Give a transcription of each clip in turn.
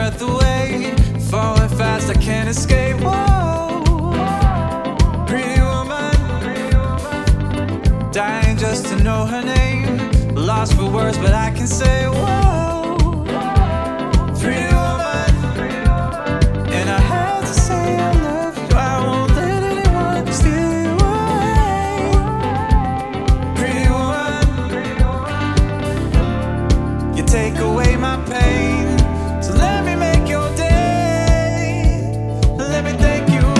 breath away, falling fast, I can't escape. Whoa, pretty woman, dying just to know her name. Lost for words, but I can say, whoa, pretty woman. And I had to say I love you. I won't let anyone steal you away. Pretty woman, you take away my pain, so let me make your day. Let me thank you.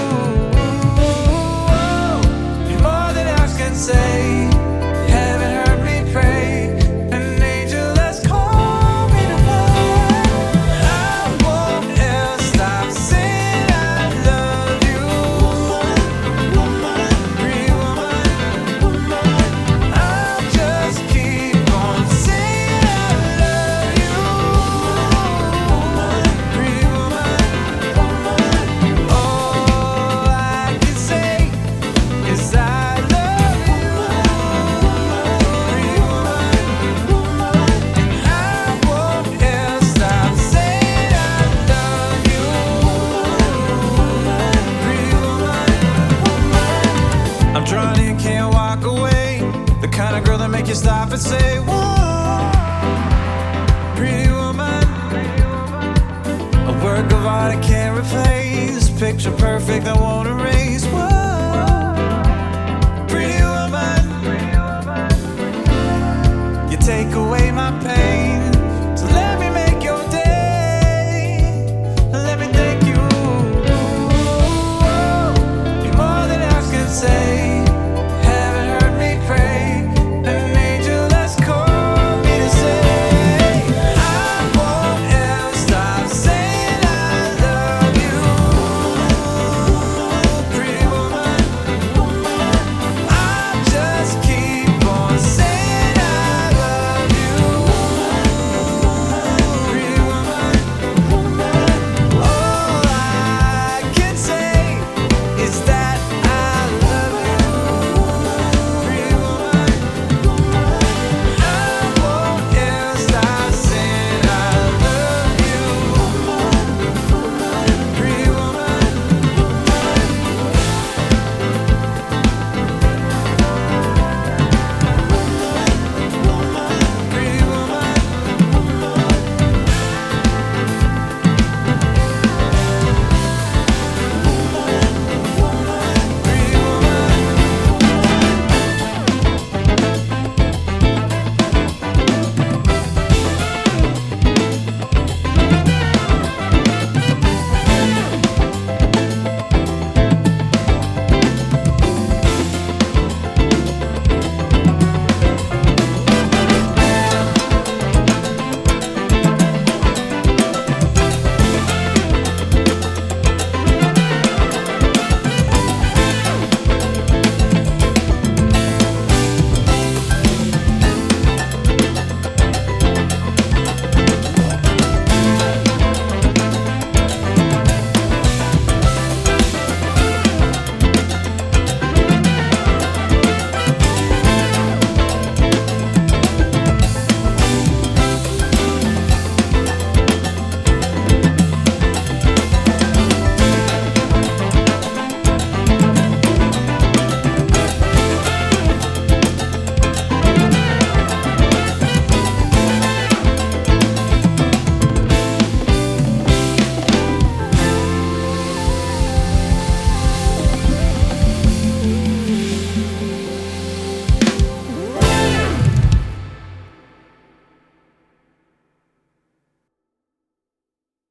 You're more than I can say. Heaven heard me pray. An angel has called me to fly. I won't ever stop saying I love you. Pretty woman, I'll just keep on saying I love you. Pretty woman, all I can say is I love you. Pretty woman, and I won't ever stop saying I love you. Pretty woman, I'm trying and can't walk away. The kind of girl that make you stop and say, whoa, pretty woman. A work of art I can't replace. Picture perfect I won't erase. Whoa, pretty woman. You take away my pain.